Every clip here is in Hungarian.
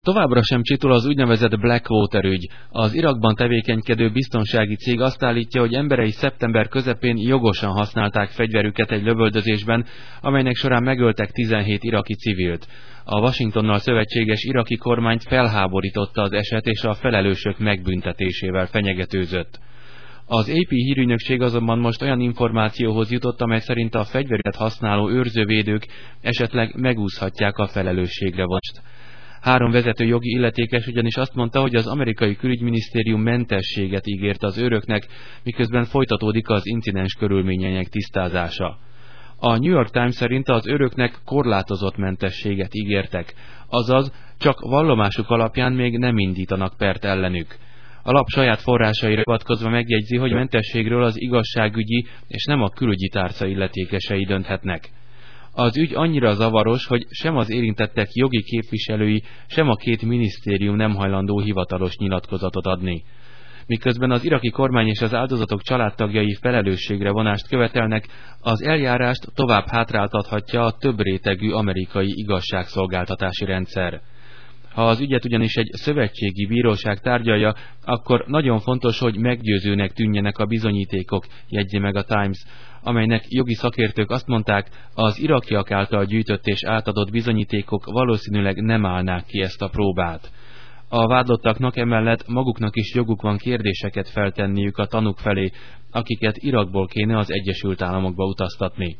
Továbbra sem csitul az úgynevezett Blackwater ügy. Az Irakban tevékenykedő biztonsági cég azt állítja, hogy emberei szeptember közepén jogosan használták fegyverüket egy lövöldözésben, amelynek során megöltek 17 iraki civilt. A Washingtonnal szövetséges iraki kormányt felháborította az eset, és a felelősök megbüntetésével fenyegetőzött. Az AP hírügynökség azonban most olyan információhoz jutott, amely szerint a fegyverüket használó őrzővédők esetleg megúszhatják a felelősségre vonást. 3 vezető jogi illetékes ugyanis azt mondta, hogy az amerikai külügyminisztérium mentességet ígért az őröknek, miközben folytatódik az incidens körülményeinek tisztázása. A New York Times szerint az őröknek korlátozott mentességet ígértek, azaz csak vallomásuk alapján még nem indítanak pert ellenük. A lap saját forrásaira hivatkozva megjegyzi, hogy a mentességről az igazságügyi és nem a külügyi tárca illetékesei dönthetnek. Az ügy annyira zavaros, hogy sem az érintettek jogi képviselői, sem a 2 minisztérium nem hajlandó hivatalos nyilatkozatot adni. Miközben az iraki kormány és az áldozatok családtagjai felelősségre vonást követelnek, az eljárást tovább hátráltathatja a több rétegű amerikai igazságszolgáltatási rendszer. Ha az ügyet ugyanis egy szövetségi bíróság tárgyalja, akkor nagyon fontos, hogy meggyőzőnek tűnjenek a bizonyítékok, jegyzi meg a Times, amelynek jogi szakértők azt mondták, az irakiak által gyűjtött és átadott bizonyítékok valószínűleg nem állnák ki ezt a próbát. A vádlottaknak emellett maguknak is joguk van kérdéseket feltenniük a tanúk felé, akiket Irakból kéne az Egyesült Államokba utaztatni.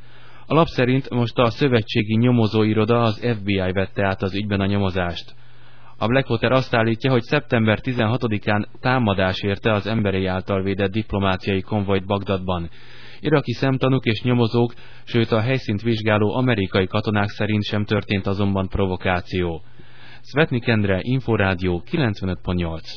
A lap szerint most a szövetségi nyomozóiroda, az FBI vette át az ügyben a nyomozást. A Blackwater azt állítja, hogy szeptember 16-án támadás érte az emberei által védett diplomáciai konvojt Bagdadban. Iraki szemtanúk és nyomozók, sőt a helyszínt vizsgáló amerikai katonák szerint sem történt azonban provokáció. Szvetnik Endre, Inforádió 95.8.